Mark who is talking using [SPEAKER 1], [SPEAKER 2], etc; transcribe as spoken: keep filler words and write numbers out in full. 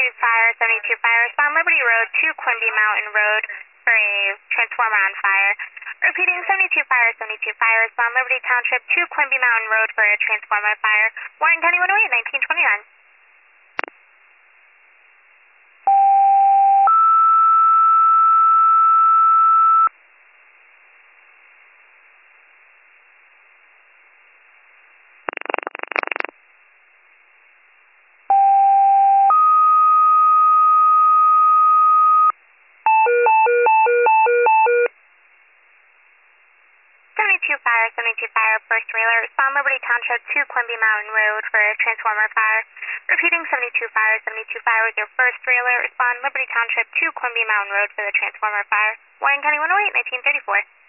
[SPEAKER 1] Fire, seventy-two Fire, respond Liberty Road to Quimby Mountain Road for a transformer on fire. Repeating, seventy-two Fire, seventy-two Fire, respond Liberty Township to Quimby Mountain Road for a transformer fire. Warren County one oh eight, nineteen twenty-nine. seventy-two Fire, seventy-two Fire, first trailer, respond Liberty Township to Quimby Mountain Road for a transformer fire. Repeating, seventy-two Fire, seventy-two Fire with your first trailer, respond Liberty Township to Quimby Mountain Road for the transformer fire. Warren County one oh eight, nineteen thirty-four.